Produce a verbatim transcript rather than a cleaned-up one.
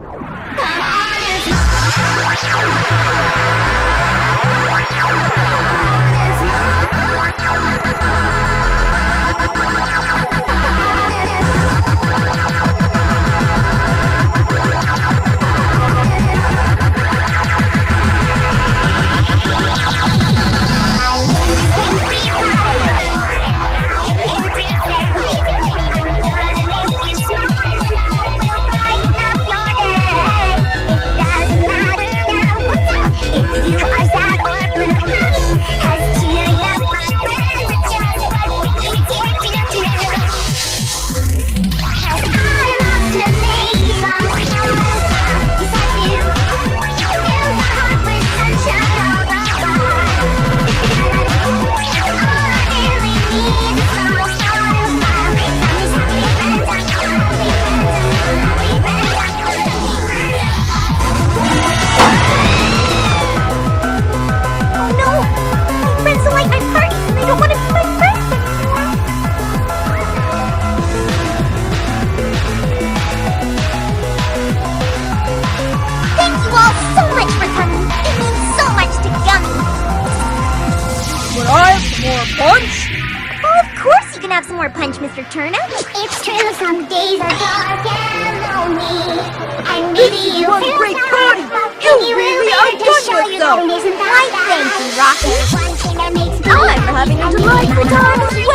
More punch, Mister Turnip. It's true, some days are dark and lonely. And maybe you one feel great sad, party. and You will really be there to outdone show you yourself. that it isn't that Why, bad. thank you, Rocky. One thing that makes me I'm having a delightful time as